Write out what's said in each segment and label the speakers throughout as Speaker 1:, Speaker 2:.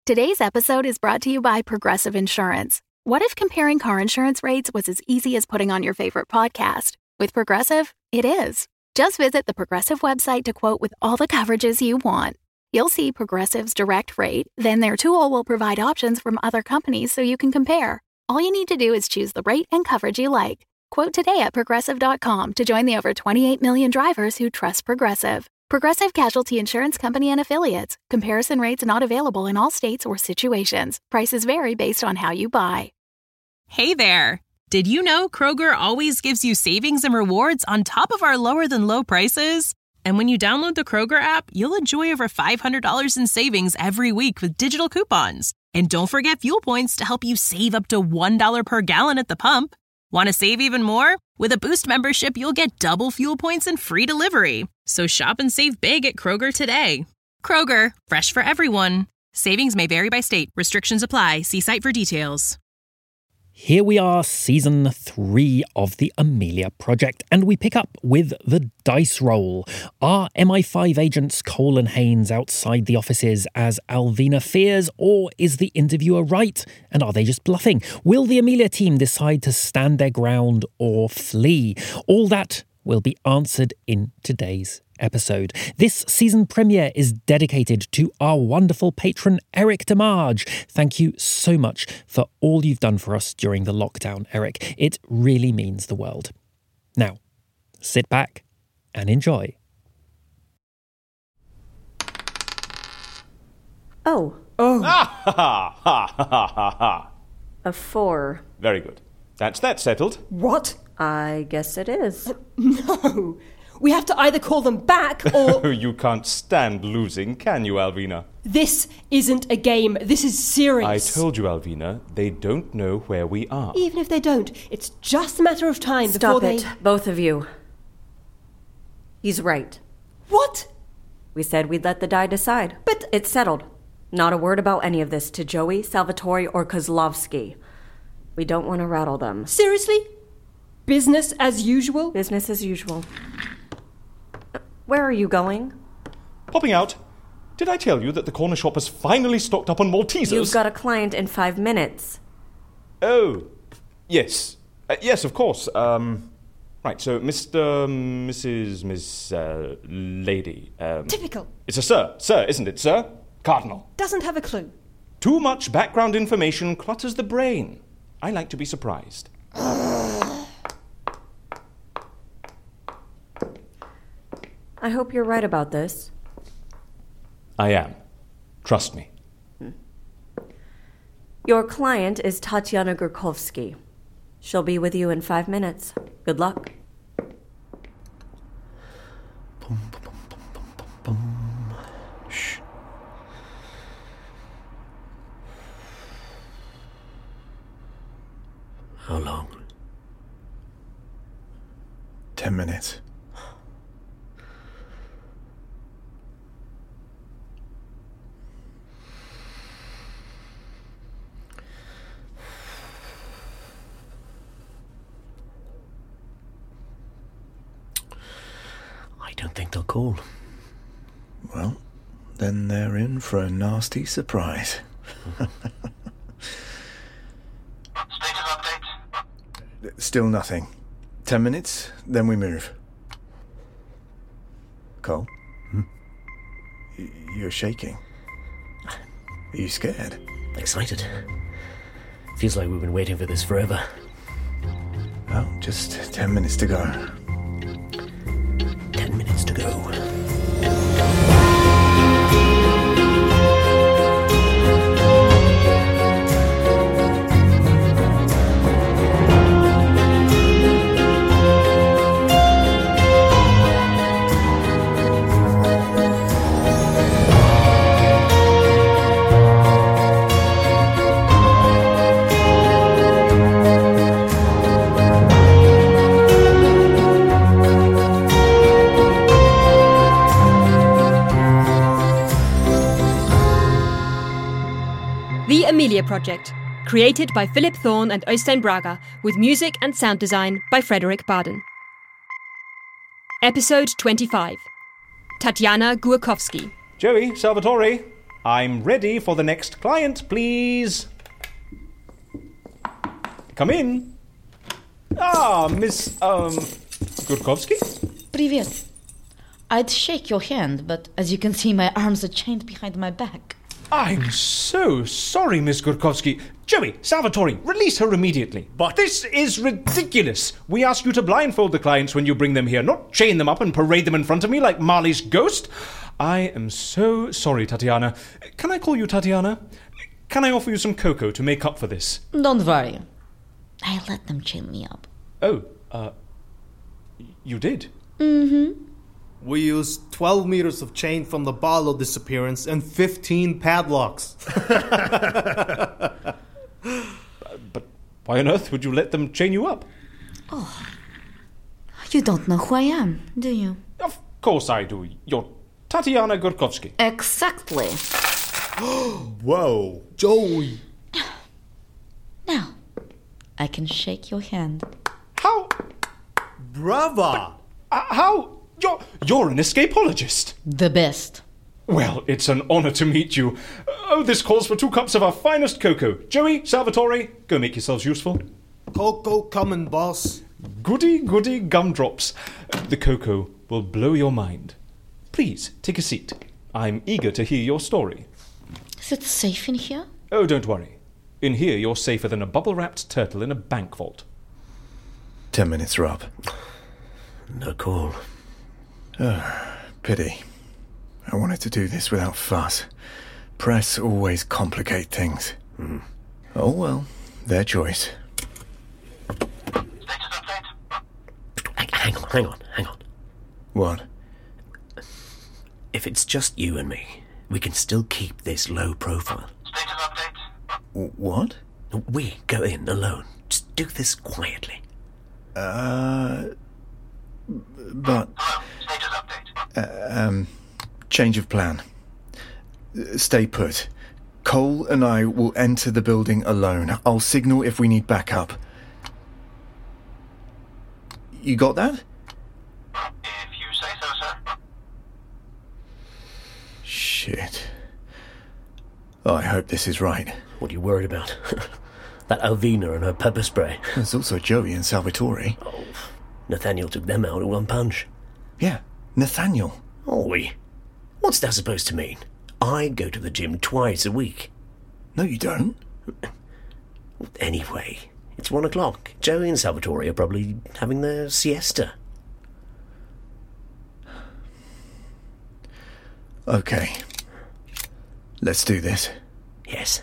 Speaker 1: Today's episode is brought to you by Progressive Insurance. What if comparing car insurance rates was as easy as putting on your favorite podcast? With Progressive, it is. Just visit the Progressive website to quote with all the coverages you want. You'll see Progressive's direct rate, then their tool will provide options from other companies so you can compare. All you need to do is choose the rate and coverage you like. Quote today at Progressive.com to join the over 28 million drivers who trust Progressive. Progressive Casualty Insurance Company and Affiliates. Comparison rates not available in all states or situations. Prices vary based on how you buy.
Speaker 2: Hey there! Did you know Kroger always gives you savings and rewards on top of our lower-than-low prices? And when you download the Kroger app, you'll enjoy over $500 in savings every week with digital coupons. And don't forget fuel points to help you save up to $1 per gallon at the pump. Want to save even more? With a Boost membership, you'll get double fuel points and free delivery. So shop and save big at Kroger today. Kroger, fresh for everyone. Savings may vary by state. Restrictions apply. See site for details.
Speaker 3: Here we are, Season 3 of the Amelia Project, and we pick up with the dice roll. Are MI5 agents Cole and Haynes outside the offices as Alvina fears, or is the interviewer right? And are they just bluffing? Will the Amelia team decide to stand their ground or flee? All that will be answered in today's episode. This season premiere is dedicated to our wonderful patron Eric DeMarge. Thank you so much for all you've done for us during the lockdown, Eric. It really means the world. Now, sit back and enjoy.
Speaker 4: Oh.
Speaker 5: Ah, ha, ha, ha, ha, ha, ha.
Speaker 4: A 4.
Speaker 5: Very good. That's that settled.
Speaker 6: What?
Speaker 4: I guess it is.
Speaker 6: No. We have to either call them back or...
Speaker 5: You can't stand losing, can you, Alvina?
Speaker 6: This isn't a game. This is serious.
Speaker 5: I told you, Alvina, they don't know where we are.
Speaker 6: Even if they don't, it's just a matter of time
Speaker 4: Stop
Speaker 6: before
Speaker 4: it, both of you. He's right.
Speaker 6: What?
Speaker 4: We said we'd let the die decide.
Speaker 6: But...
Speaker 4: It's settled. Not a word about any of this to Joey, Salvatore, or Kozlovsky. We don't want to rattle them.
Speaker 6: Seriously? Business as usual?
Speaker 4: Business as usual. Where are you going?
Speaker 5: Popping out. Did I tell you that the corner shop has finally stocked up on Maltesers?
Speaker 4: You've got a client in 5 minutes.
Speaker 5: Oh, yes. Yes, of course. Right, so Mr., Mrs., Miss, Lady.
Speaker 6: Typical.
Speaker 5: It's a sir. Sir, isn't it, sir? Cardinal.
Speaker 6: Doesn't have a clue.
Speaker 5: Too much background information clutters the brain. I like to be surprised.
Speaker 4: I hope you're right about this.
Speaker 5: I am. Trust me.
Speaker 4: Your client is Tatiana Gurkovsky. She'll be with you in 5 minutes. Good luck.
Speaker 7: Boom, boom, boom, boom, boom, boom. Shh. How long?
Speaker 8: 10 minutes.
Speaker 7: I don't think they'll call.
Speaker 8: Well, then they're in for a nasty surprise.
Speaker 9: Status update.
Speaker 8: Still nothing. 10 minutes, then we move. Cole? You're shaking. Are you scared?
Speaker 7: Excited. Feels like we've been waiting for this forever.
Speaker 8: Well, just 10 minutes to go.
Speaker 7: 10 minutes to go.
Speaker 10: The Amelia Project, created by Philip Thorne and Øystein Braga, with music and sound design by Frederick Barden. Episode 25. Tatiana Gurkovsky.
Speaker 5: Joey, Salvatore, I'm ready for the next client, please. Come in. Ah, Miss, Gurkovsky?
Speaker 11: Привет. I'd shake your hand, but as you can see, my arms are chained behind my back.
Speaker 5: I'm so sorry, Miss Gurkovsky. Joey, Salvatore, release her immediately. But this is ridiculous. We ask you to blindfold the clients when you bring them here, not chain them up and parade them in front of me like Marley's ghost. I am so sorry, Tatiana. Can I call you Tatiana? Can I offer you some cocoa to make up for this?
Speaker 11: Don't worry. I let them chain me up.
Speaker 5: Oh, you did?
Speaker 11: Mm-hmm.
Speaker 12: We used 12 meters of chain from the Barlow disappearance and 15 padlocks.
Speaker 5: But why on earth would you let them chain you up?
Speaker 11: Oh, you don't know who I am, do you?
Speaker 5: Of course I do. You're Tatiana Gurkovsky.
Speaker 11: Exactly.
Speaker 12: Whoa, Joey.
Speaker 11: Now, I can shake your hand.
Speaker 5: How?
Speaker 12: Brava!
Speaker 5: How? You're an escapologist.
Speaker 11: The best.
Speaker 5: Well, it's an honor to meet you. Oh, this calls for 2 cups of our finest cocoa. Joey, Salvatore, go make yourselves useful.
Speaker 12: Cocoa coming, boss.
Speaker 5: Goody, goody gumdrops. The cocoa will blow your mind. Please, take a seat. I'm eager to hear your story.
Speaker 11: Is it safe in here?
Speaker 5: Oh, don't worry. In here, you're safer than a bubble-wrapped turtle in a bank vault.
Speaker 8: 10 minutes are up.
Speaker 7: No call.
Speaker 8: Pity. I wanted to do this without fuss. Press always complicate things. Oh well, their choice.
Speaker 9: Status update.
Speaker 7: Hang on.
Speaker 8: What?
Speaker 7: If it's just you and me, we can still keep this low profile.
Speaker 9: Status update.
Speaker 8: What?
Speaker 7: We go in alone. Just do this quietly.
Speaker 8: But...
Speaker 9: Hello. Status update.
Speaker 8: Change of plan. Stay put. Cole and I will enter the building alone. I'll signal if we need backup. You got that?
Speaker 9: If you say so, sir.
Speaker 8: Shit. Oh, I hope this is right.
Speaker 7: What are you worried about? That Alvina and her pepper spray.
Speaker 8: There's also Joey and Salvatore.
Speaker 7: Oh, Nathaniel took them out in one punch.
Speaker 8: Yeah, Nathaniel.
Speaker 7: What's that supposed to mean? I go to the gym twice a week.
Speaker 8: No, you don't.
Speaker 7: Anyway, it's 1 o'clock. Joey and Salvatore are probably having their siesta.
Speaker 8: Okay. Let's do this.
Speaker 7: Yes.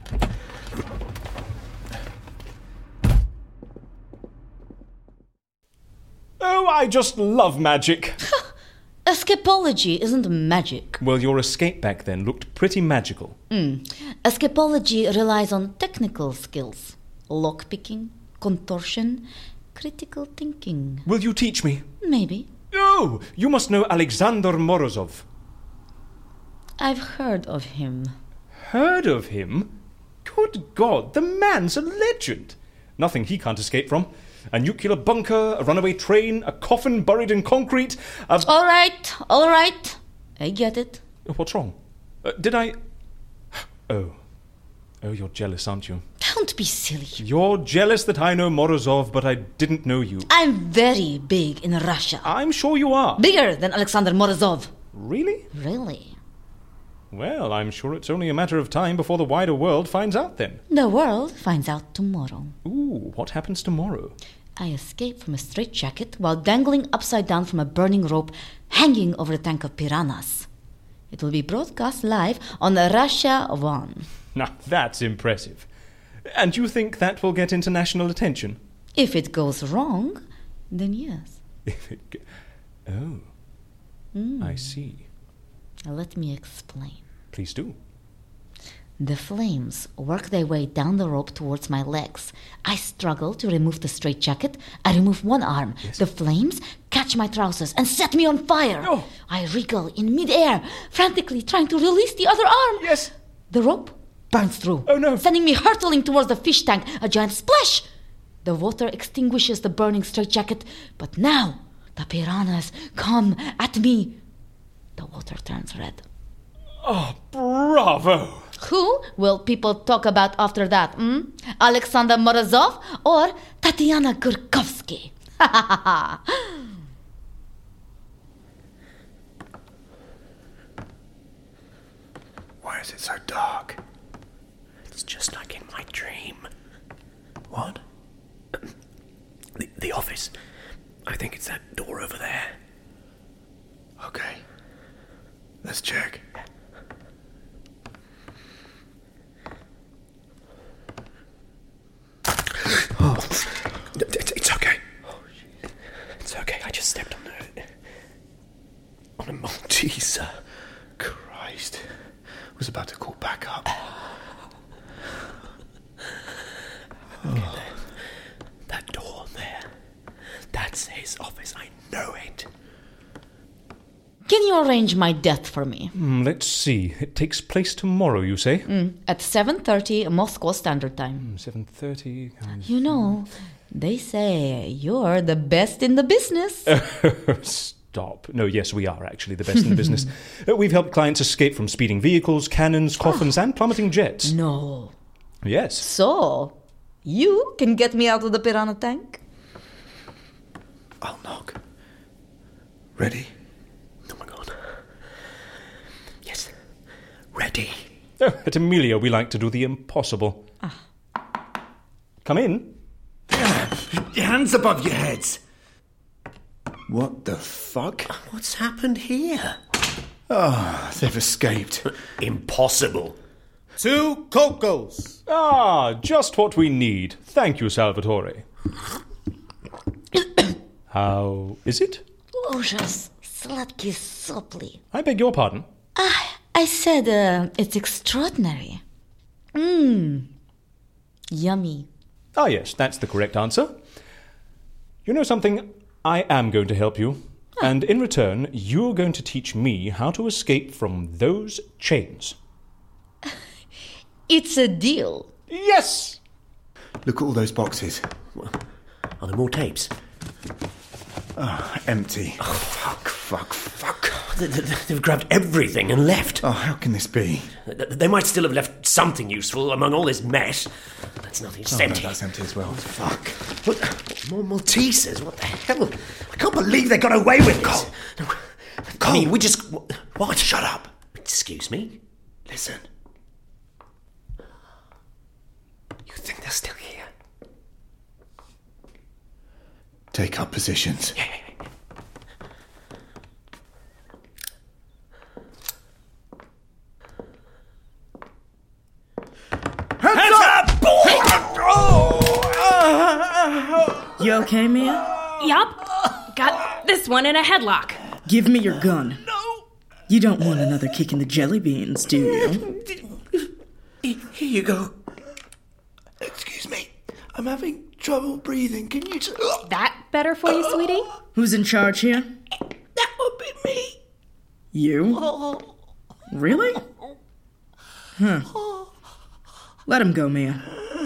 Speaker 5: Oh, I just love magic.
Speaker 11: Escapology isn't magic.
Speaker 5: Well, your escape back then looked pretty magical.
Speaker 11: Escapology relies on technical skills. Lockpicking, contortion, critical thinking.
Speaker 5: Will you teach me?
Speaker 11: Maybe.
Speaker 5: Oh, you must know Alexander Morozov.
Speaker 11: I've heard of him.
Speaker 5: Heard of him? Good God, the man's a legend. Nothing he can't escape from. A nuclear bunker, a runaway train, a coffin buried in concrete,
Speaker 11: All right. I get it.
Speaker 5: What's wrong? Did I... Oh, you're jealous, aren't you?
Speaker 11: Don't be silly.
Speaker 5: You're jealous that I know Morozov, but I didn't know you.
Speaker 11: I'm very big in Russia.
Speaker 5: I'm sure you are.
Speaker 11: Bigger than Alexander Morozov.
Speaker 5: Really?
Speaker 11: Really?
Speaker 5: Well, I'm sure it's only a matter of time before the wider world finds out then.
Speaker 11: The world finds out tomorrow.
Speaker 5: Ooh, what happens tomorrow?
Speaker 11: I escape from a straitjacket while dangling upside down from a burning rope hanging over a tank of piranhas. It will be broadcast live on Russia 1.
Speaker 5: Now, that's impressive. And you think that will get international attention?
Speaker 11: If it goes wrong, then yes.
Speaker 5: I see.
Speaker 11: Let me explain.
Speaker 5: Please do.
Speaker 11: The flames work their way down the rope towards my legs. I struggle to remove the straitjacket. I remove one arm.
Speaker 5: Yes.
Speaker 11: The flames catch my trousers and set me on fire.
Speaker 5: Oh.
Speaker 11: I wriggle in midair, frantically trying to release the other arm.
Speaker 5: Yes.
Speaker 11: The rope burns through.
Speaker 5: Oh, no.
Speaker 11: Sending me hurtling towards the fish tank. A giant splash. The water extinguishes the burning straitjacket. But now, the piranhas come at me. The water turns red.
Speaker 5: Oh, bravo!
Speaker 11: Who will people talk about after that, Alexander Morozov or Tatiana Gurkovsky?
Speaker 7: Why is it so dark? It's just like in my dream. What? The office. I think it's that door over there.
Speaker 8: Okay. Let's check.
Speaker 7: Oh, it's okay. It's okay. I just stepped on a Malteser.
Speaker 8: Christ. Was about to call back up.
Speaker 7: Oh. That door there. That's his office. I know it.
Speaker 11: Can you arrange my death for me?
Speaker 5: Let's see. It takes place tomorrow, you say?
Speaker 11: At 7:30 Moscow Standard Time.
Speaker 5: 7:30.
Speaker 11: You know, they say you're the best in the business.
Speaker 5: Stop. No, yes, we are actually the best in the business. We've helped clients escape from speeding vehicles, cannons, coffins, and plummeting jets.
Speaker 11: No.
Speaker 5: Yes.
Speaker 11: So, you can get me out of the piranha tank?
Speaker 8: I'll knock. Ready?
Speaker 7: Oh my god. Yes. Ready.
Speaker 5: Oh, at Amelia, we like to do the impossible. Come in.
Speaker 7: Your hands above your heads.
Speaker 8: What the fuck?
Speaker 7: What's happened here?
Speaker 8: Ah, they've escaped.
Speaker 7: Impossible.
Speaker 12: 2 Cocos.
Speaker 5: Ah, just what we need. Thank you, Salvatore. How is it?
Speaker 11: Ужас, сладкий сопли.
Speaker 5: I beg your pardon?
Speaker 11: I said it's extraordinary. Yummy.
Speaker 5: Ah, yes, that's the correct answer. You know something? I am going to help you. And in return, you're going to teach me how to escape from those chains.
Speaker 11: It's a deal.
Speaker 5: Yes!
Speaker 8: Look at all those boxes.
Speaker 7: Are there more tapes?
Speaker 8: Oh, empty.
Speaker 7: Oh, fuck. They've grabbed everything and left.
Speaker 8: Oh, how can this be?
Speaker 7: They might still have left something useful among all this mess. That's nothing. It's empty.
Speaker 8: No, that's empty as well.
Speaker 7: Fuck. What? More Maltesers? What the hell? I can't believe they got away with it.
Speaker 8: Cole.
Speaker 7: No.
Speaker 8: Cole.
Speaker 7: I mean, we just... What?
Speaker 8: Shut up.
Speaker 7: Excuse me?
Speaker 8: Listen.
Speaker 7: You think they're still here?
Speaker 8: Take up positions.
Speaker 7: Yeah.
Speaker 8: Hands up!
Speaker 13: You okay, Mia?
Speaker 2: Yup. Got this one in a headlock.
Speaker 13: Give me your gun. No. You don't want another kick in the jelly beans, do you?
Speaker 7: Here you go.
Speaker 8: Excuse me. I'm having trouble breathing. Can you...
Speaker 2: That better for you, sweetie?
Speaker 13: Who's in charge here?
Speaker 8: That would be me.
Speaker 13: You? Really? Huh. Let him go, Mia.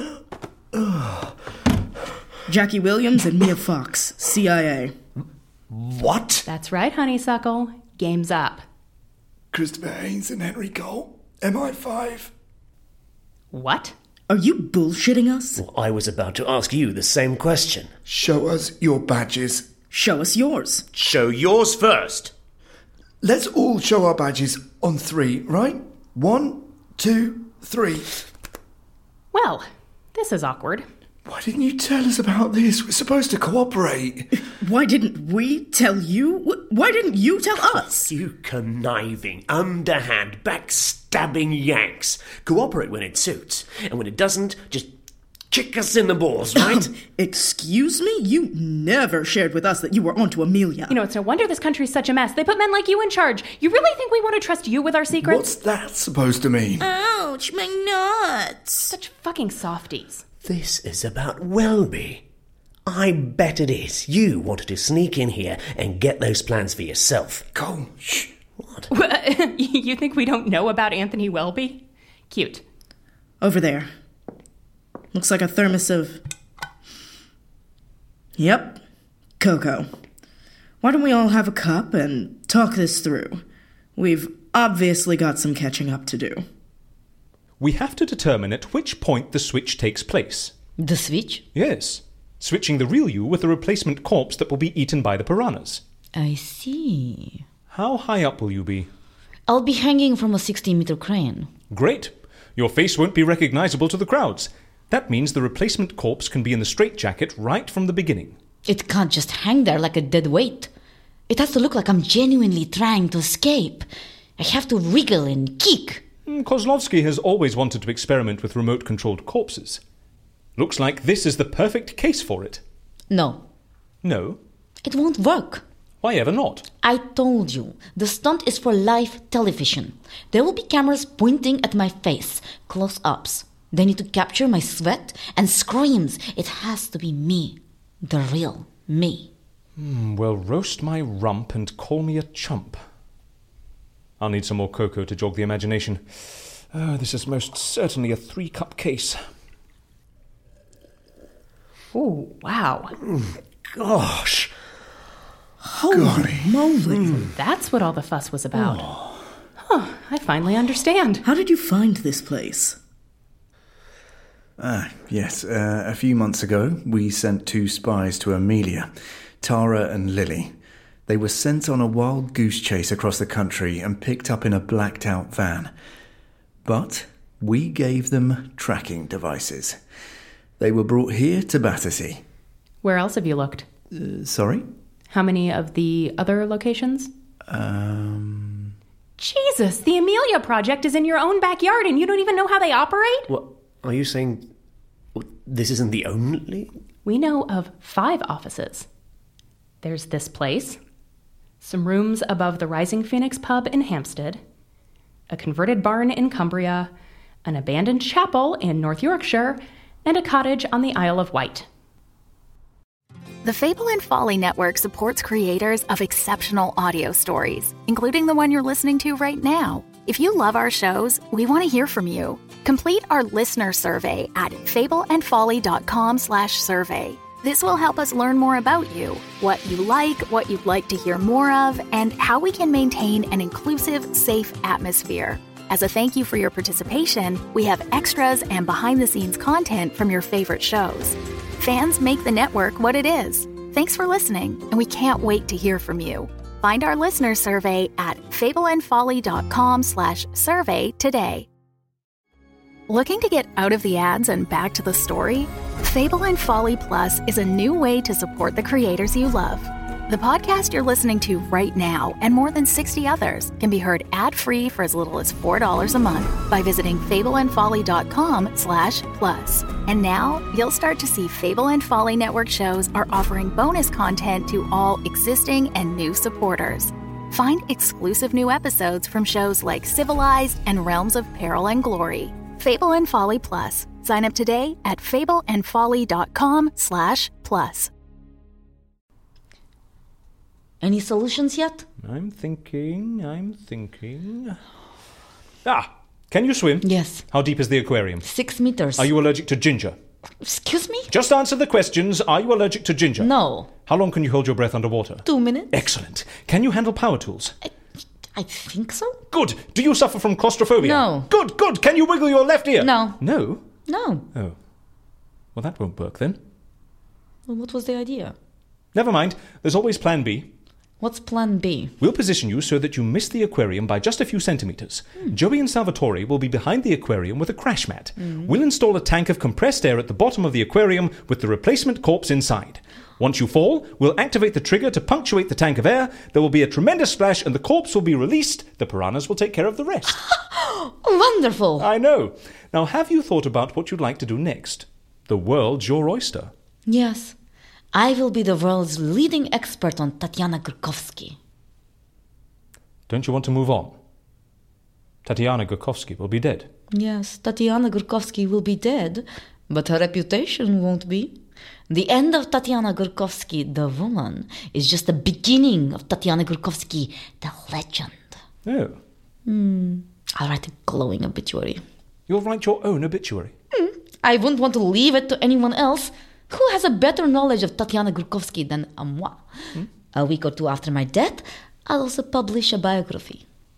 Speaker 13: Jackie Williams and Mia Fox, CIA.
Speaker 7: What?
Speaker 2: That's right, honeysuckle. Game's up.
Speaker 8: Christopher Haynes and Henry Cole, MI5.
Speaker 2: What?
Speaker 13: Are you bullshitting us?
Speaker 7: Well, I was about to ask you the same question.
Speaker 8: Show us your badges.
Speaker 13: Show us yours.
Speaker 7: Show yours first.
Speaker 8: Let's all show our badges on 3, right? 1, 2, 3.
Speaker 2: Well, this is awkward.
Speaker 8: Why didn't you tell us about this? We're supposed to cooperate.
Speaker 13: Why didn't we tell you? Why didn't you tell us?
Speaker 7: You conniving, underhand, backstabbing Yanks. Cooperate when it suits. And when it doesn't, just kick us in the balls, right?
Speaker 13: Excuse me? You never shared with us that you were onto Amelia.
Speaker 2: You know, it's no wonder this country's such a mess. They put men like you in charge. You really think we want to trust you with our secrets?
Speaker 8: What's that supposed to mean?
Speaker 13: Ouch, my nuts.
Speaker 2: Such fucking softies.
Speaker 7: This is about Welby. I bet it is. You wanted to sneak in here and get those plans for yourself.
Speaker 8: Cole, shh.
Speaker 7: What?
Speaker 2: You think we don't know about Anthony Welby? Cute.
Speaker 13: Over there. Looks like a thermos of... Yep, cocoa. Why don't we all have a cup and talk this through? We've obviously got some catching up to do.
Speaker 5: We have to determine at which point the switch takes place.
Speaker 11: The switch?
Speaker 5: Yes. Switching the real you with the replacement corpse that will be eaten by the piranhas.
Speaker 11: I see.
Speaker 5: How high up will you be?
Speaker 11: I'll be hanging from a 60-meter crane.
Speaker 5: Great. Your face won't be recognizable to the crowds. That means the replacement corpse can be in the straitjacket right from the beginning.
Speaker 11: It can't just hang there like a dead weight. It has to look like I'm genuinely trying to escape. I have to wriggle and kick.
Speaker 5: Kozlovsky has always wanted to experiment with remote-controlled corpses. Looks like this is the perfect case for it.
Speaker 11: No.
Speaker 5: No?
Speaker 11: It won't work.
Speaker 5: Why ever not?
Speaker 11: I told you, the stunt is for live television. There will be cameras pointing at my face, close-ups. They need to capture my sweat and screams. It has to be me, the real me.
Speaker 5: Well, roast my rump and call me a chump. I'll need some more cocoa to jog the imagination. This is most certainly a 3-cup case.
Speaker 14: Oh, wow.
Speaker 7: Gosh.
Speaker 13: Holy moly.
Speaker 14: That's what all the fuss was about. Huh, I finally understand.
Speaker 13: How did you find this place?
Speaker 8: Yes. A few months ago, we sent 2 spies to Amelia, Tara and Lily. They were sent on a wild goose chase across the country and picked up in a blacked-out van. But we gave them tracking devices. They were brought here to Battersea.
Speaker 14: Where else have you looked?
Speaker 8: Sorry?
Speaker 14: How many of the other locations? Jesus, the Amelia Project is in your own backyard and you don't even know how they operate?
Speaker 7: What, are you saying this isn't the only?
Speaker 14: We know of 5 offices. There's this place, some rooms above the Rising Phoenix pub in Hampstead, a converted barn in Cumbria, an abandoned chapel in North Yorkshire, and a cottage on the Isle of Wight.
Speaker 1: The Fable and Folly Network supports creators of exceptional audio stories, including the one you're listening to right now. If you love our shows, we want to hear from you. Complete our listener survey at fableandfolly.com/survey. This will help us learn more about you, what you like, what you'd like to hear more of, and how we can maintain an inclusive, safe atmosphere. As a thank you for your participation, we have extras and behind-the-scenes content from your favorite shows. Fans make the network what it is. Thanks for listening, and we can't wait to hear from you. Find our listener survey at fableandfolly.com/survey today. Looking to get out of the ads and back to the story? Fable and Folly Plus is a new way to support the creators you love. The podcast you're listening to right now and more than 60 others can be heard ad-free for as little as $4 a month by visiting fableandfolly.com/plus. And now you'll start to see Fable and Folly Network shows are offering bonus content to all existing and new supporters. Find exclusive new episodes from shows like Civilized and Realms of Peril and Glory. Fable and Folly Plus. Sign up today at fableandfolly.com/plus.
Speaker 11: Any solutions yet?
Speaker 5: I'm thinking. Can you swim?
Speaker 11: Yes.
Speaker 5: How deep is the aquarium?
Speaker 11: 6 meters.
Speaker 5: Are you allergic to ginger?
Speaker 11: Excuse me?
Speaker 5: Just answer the questions. Are you allergic to ginger?
Speaker 11: No.
Speaker 5: How long can you hold your breath underwater?
Speaker 11: 2 minutes.
Speaker 5: Excellent. Can you handle power tools?
Speaker 11: I think so.
Speaker 5: Good. Do you suffer from claustrophobia?
Speaker 11: No.
Speaker 5: Good. Can you wiggle your left ear?
Speaker 11: No.
Speaker 5: No?
Speaker 11: No.
Speaker 5: Oh. Well, that won't work then.
Speaker 11: Well, what was the idea?
Speaker 5: Never mind. There's always plan B.
Speaker 11: What's plan B?
Speaker 5: We'll position you so that you miss the aquarium by just a few centimeters. Joey and Salvatore will be behind the aquarium with a crash mat. We'll install a tank of compressed air at the bottom of the aquarium with the replacement corpse inside. Once you fall, we'll activate the trigger to punctuate the tank of air. There will be a tremendous splash and the corpse will be released. The piranhas will take care of the rest.
Speaker 11: Wonderful!
Speaker 5: I know. Now, have you thought about what you'd like to do next? The world's your oyster.
Speaker 11: Yes. I will be the world's leading expert on Tatiana Gurkovsky.
Speaker 5: Don't you want to move on? Tatiana Gurkovsky will be dead.
Speaker 11: Yes, Tatiana Gurkovsky will be dead, but her reputation won't be. The end of Tatiana Gurkovsky, the woman, is just the beginning of Tatiana Gurkovsky, the legend.
Speaker 5: Oh.
Speaker 11: I'll write a glowing obituary.
Speaker 5: You'll write your own obituary?
Speaker 11: I wouldn't want to leave it to anyone else. Who has a better knowledge of Tatiana Gurkovsky than moi? A week or 2 after my death, I'll also publish a biography.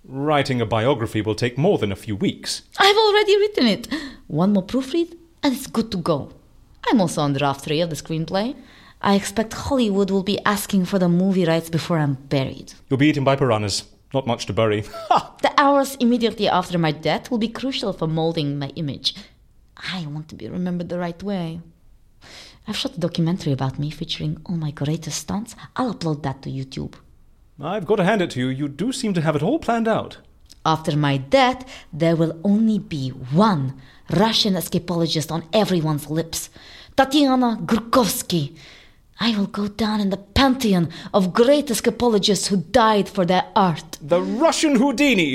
Speaker 5: Writing a biography will take more than a few weeks.
Speaker 11: I've already written it. One more proofread, and it's good to go. I'm also on draft 3 of the screenplay. I expect Hollywood will be asking for the movie rights before I'm buried.
Speaker 5: You'll be eaten by piranhas. Not much to bury.
Speaker 11: The hours immediately after my death will be crucial for molding my image. I want to be remembered the right way. I've shot a documentary about me featuring all my greatest stunts. I'll upload that to YouTube.
Speaker 5: I've got to hand it to you. You do seem to have it all planned out.
Speaker 11: After my death, there will only be one Russian escapologist on everyone's lips. Tatiana Gurkovsky. I will go down in the pantheon of great escapologists who died for their art.
Speaker 5: The Russian Houdini!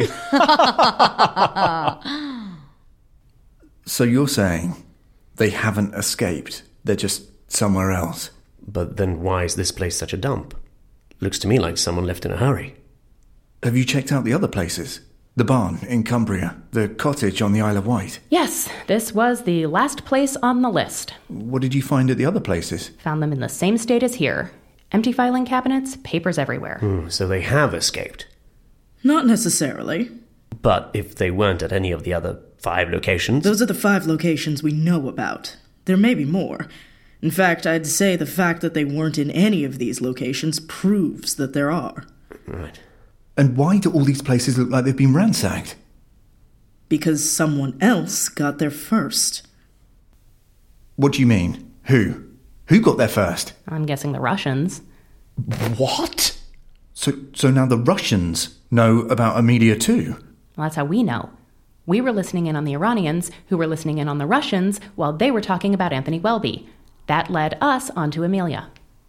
Speaker 8: So you're saying they haven't escaped? They're just somewhere else?
Speaker 7: But then why is this place such a dump? Looks to me like someone left in a hurry.
Speaker 8: Have you checked out the other places? The barn in Cumbria, the cottage on the Isle of Wight?
Speaker 14: Yes, this was the last place on the list.
Speaker 8: What did you find at the other places?
Speaker 14: Found them in the same state as here. Empty filing cabinets, papers everywhere.
Speaker 7: So they have escaped.
Speaker 13: Not necessarily.
Speaker 7: But if they weren't at any of the other 5 locations...
Speaker 13: Those are the 5 locations we know about. There may be more. In fact, I'd say the fact that they weren't in any of these locations proves that there are.
Speaker 7: Right.
Speaker 8: And why do all these places look like they've been ransacked?
Speaker 13: Because someone else got there first.
Speaker 8: What do you mean? Who? Who got there first?
Speaker 14: I'm guessing the Russians.
Speaker 8: What? So now the Russians know about Amelia too?
Speaker 14: Well, that's how we know. We were listening in on the Iranians, who were listening in on the Russians, while they were talking about Anthony Welby. That led us onto Amelia.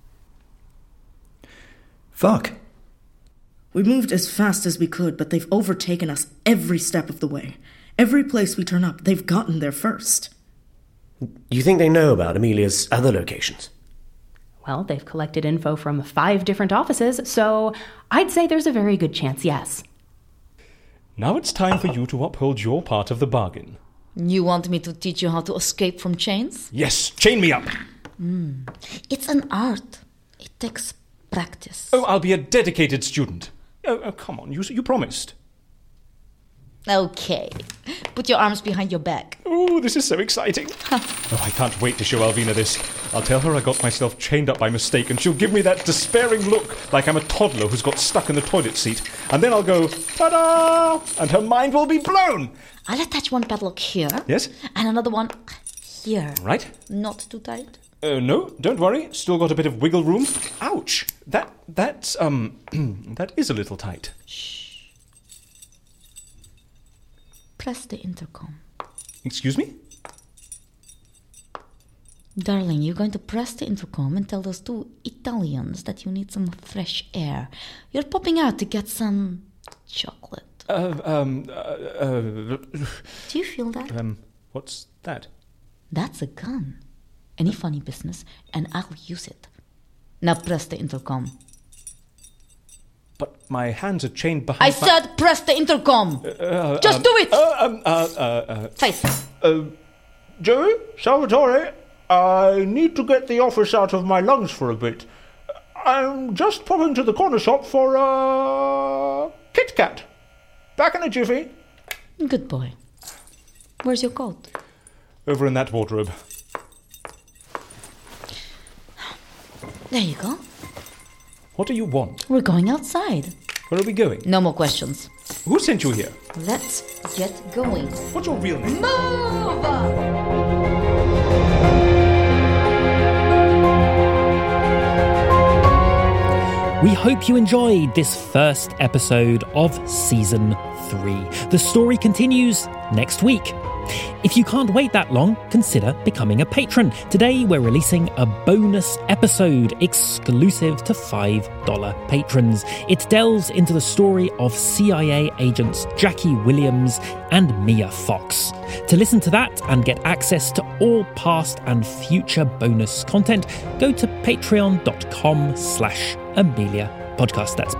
Speaker 8: Fuck.
Speaker 13: We moved as fast as we could, but they've overtaken us every step of the way. Every place we turn up, they've gotten there first.
Speaker 7: You think they know about Amelia's other locations?
Speaker 14: Well, they've collected info from 5 different offices, so I'd say there's a very good chance, yes.
Speaker 5: Now it's time for you to uphold your part of the bargain.
Speaker 11: You want me to teach you how to escape from chains?
Speaker 5: Yes, chain me up.
Speaker 11: It's an art. It takes practice.
Speaker 5: Oh, I'll be a dedicated student. Oh, come on, you promised.
Speaker 11: Okay. Put your arms behind your back.
Speaker 5: Oh, this is so exciting. Oh, I can't wait to show Alvina this. I'll tell her I got myself chained up by mistake, and she'll give me that despairing look like I'm a toddler who's got stuck in the toilet seat. And then I'll go, ta-da! And her mind will be blown.
Speaker 11: I'll attach one padlock here.
Speaker 5: Yes?
Speaker 11: And another one here.
Speaker 5: Right.
Speaker 11: Not too tight?
Speaker 5: No, don't worry. Still got a bit of wiggle room. Ouch! That's that is a little tight.
Speaker 11: Shh. Press the intercom.
Speaker 5: Excuse me?
Speaker 11: Darling, you're going to press the intercom and tell those 2 Italians that you need some fresh air. You're popping out to get some chocolate. Do you feel that?
Speaker 5: What's that?
Speaker 11: That's a gun. Any funny business, and I'll use it. Now press the intercom.
Speaker 5: But my hands are chained behind
Speaker 11: I said press the intercom! Just do it! Face.
Speaker 5: Joey? Salvatore? I need to get the office out of my lungs for a bit. I'm just popping to the corner shop for a Kit Kat. Back in a jiffy.
Speaker 11: Good boy. Where's your coat?
Speaker 5: Over in that wardrobe.
Speaker 11: There you go.
Speaker 5: What do you want?
Speaker 11: We're going outside.
Speaker 5: Where are we going?
Speaker 11: No more questions.
Speaker 5: Who sent you here?
Speaker 11: Let's get going.
Speaker 5: What's your real name?
Speaker 11: Move!
Speaker 3: We hope you enjoyed this first episode of Season 3. The story continues next week. If you can't wait that long, consider becoming a patron. Today we're releasing a bonus episode exclusive to $5 patrons. It delves into the story of CIA agents Jackie Williams and Mia Fox. To listen to that and get access to all past and future bonus content, go to patreon.com/Amelia Podcast. That's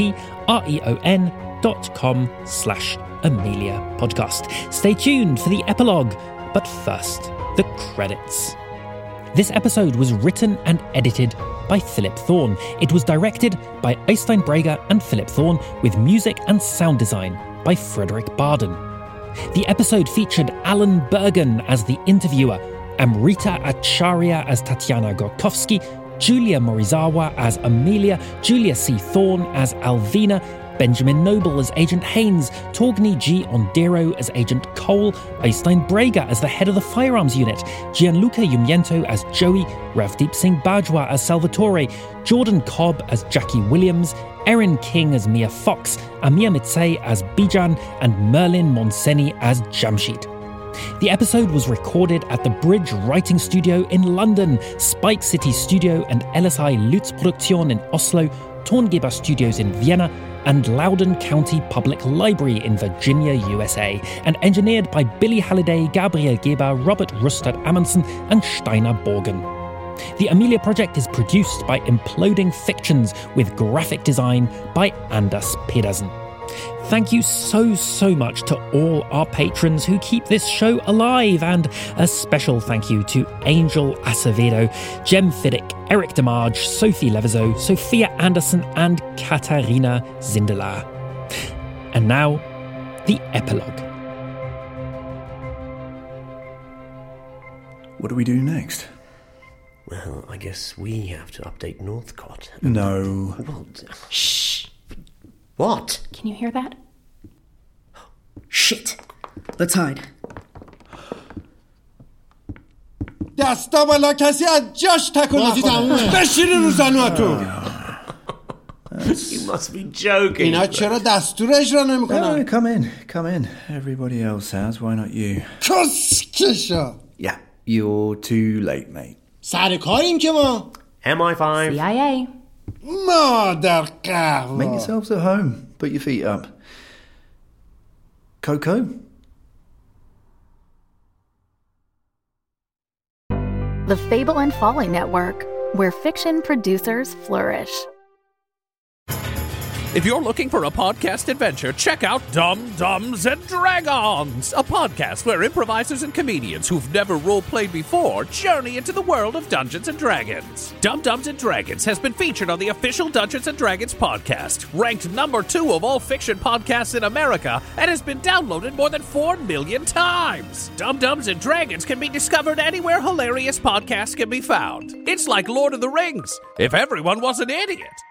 Speaker 3: patreon.com/Amelia Podcast. Stay tuned for the epilogue, but first, the credits. This episode was written and edited by Philip Thorne. It was directed by Øystein Brage and Philip Thorne, with music and sound design by Frederick Barden. The episode featured Alan Bergen as the interviewer, Amrita Acharya as Tatiana Gorkovsky, Julia Morizawa as Amelia, Julia C. Thorne as Alvina, Benjamin Noble as Agent Haynes, Torgny G. Ondero as Agent Cole, Øystein Brage as the head of the firearms unit, Gianluca Yumiento as Joey, Ravdeep Singh Bajwa as Salvatore, Jordan Cobb as Jackie Williams, Erin King as Mia Fox, Amir Mitsei as Bijan, and Merlin Monseni as Jamshid. The episode was recorded at the Bridge Writing Studio in London, Spike City Studio and LSI Lutz Produktion in Oslo, Torngeber Studios in Vienna, and Loudoun County Public Library in Virginia, USA, and engineered by Billie Halliday, Gabriel Geber, Robert Rustad Amundsen, and Steinar Borgen. The Amelia Project is produced by Imploding Fictions, with graphic design by Anders Pedersen. Thank you so much to all our patrons who keep this show alive, and a special thank you to Angel Acevedo, Jem Fiddick, Eric DeMarge, Sophie Levizo, Sophia Anderson, and Katarina Zindelar. And now, the epilogue.
Speaker 8: What do we do next?
Speaker 7: Well, I guess we have to update Northcott.
Speaker 8: No.
Speaker 7: Well, shh. What?
Speaker 14: Can you hear that?
Speaker 7: Shit.
Speaker 13: Let's hide.
Speaker 15: دستا بالا کسی از جاش تکون نخوره بشینین رو زانواتون.
Speaker 7: You must be joking.
Speaker 15: اینا چرا دستور اجرا نمیکنن؟
Speaker 8: Come in. Everybody else has, why not you?
Speaker 15: کسکشا.
Speaker 8: Yeah, you're too late, mate.
Speaker 15: سر کاریم که ما.
Speaker 7: MI5.
Speaker 14: CIA.
Speaker 15: مادر قهوه.
Speaker 8: Make yourselves at home. Put your feet up. Coco?
Speaker 1: The Fable and Folly Network, where fiction producers flourish.
Speaker 16: If you're looking for a podcast adventure, check out Dumb Dumbs and Dragons, a podcast where improvisers and comedians who've never role-played before journey into the world of Dungeons & Dragons. Dumb Dumbs and Dragons has been featured on the official Dungeons & Dragons podcast, ranked number 2 of all fiction podcasts in America, and has been downloaded more than 4 million times. Dumb Dumbs and Dragons can be discovered anywhere hilarious podcasts can be found. It's like Lord of the Rings, if everyone was an idiot.